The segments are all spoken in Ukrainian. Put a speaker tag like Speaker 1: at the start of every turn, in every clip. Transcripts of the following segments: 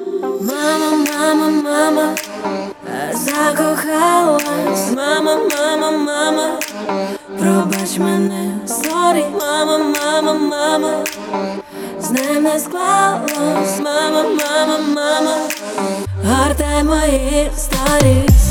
Speaker 1: Мама, мама, мама, закохалась. Мама, мама, мама, пробач мене, сорі. Мама, мама, мама, з ним не склалось. Мама, мама, мама, гартай мої сторіс.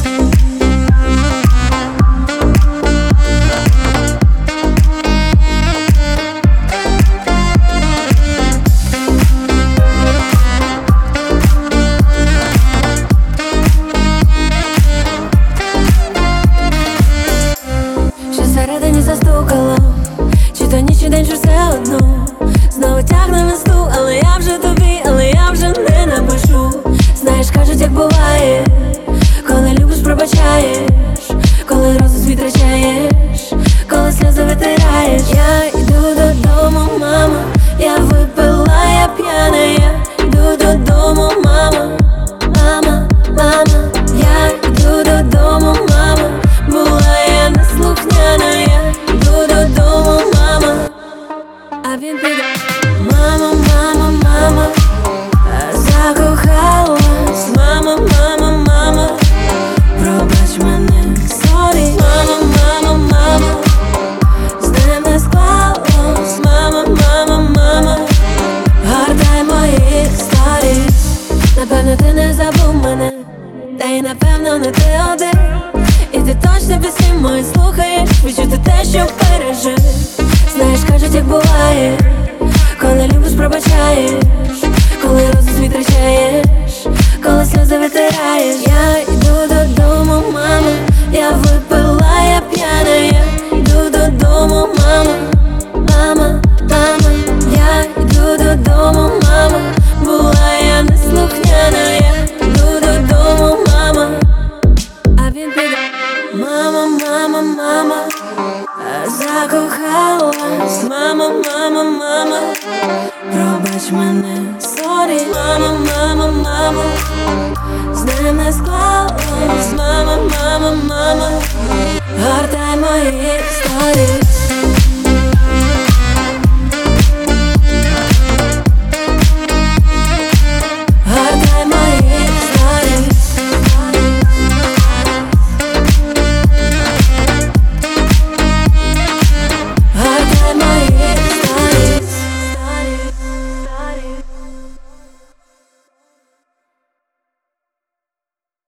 Speaker 1: Всередині застукало, чи то ніч, чи день, чи все одно. Знову тягне листу, але я вже тобі, але я вже не напишу. Знаєш, кажуть, як буває, коли любиш, пробачаєш, коли розум втрачаєш, коли сльози витираєш. Я йду додому, мама, я випила, я п'яна, я йду додому, мама, мама, мама, я йду додому, мама, була я неслухняна, я йду додому, мама, а він піде. Мама, мама, мама, закохалась. Мама, мама, мама, пробач мене, сорі. Мама, мама, мама, з ним не склалось. Мама, мама, мама, гартай мої сторіс. Напевно, ти не забув мене, та й напевно не ти один. І ти точно пісні мої слухаєш, відчути те, що пережив. Знаєш, кажуть, як буває, коли любиш, пробачаєш, коли розум втрачаєш, коли сльози витираєш. Я йду додому, мама, я випила, я п'яна, я йду додому, мама, мама, мама, я йду додому, мама, була я неслухняна, я йду додому, мама, а він піде. Мама, мама, мама, закохалась. Мама, мама, мама, пробач мене, сорі. Мама, мама, мама, з ним не склалось. Мама, мама, мама, гартай мої сторіс.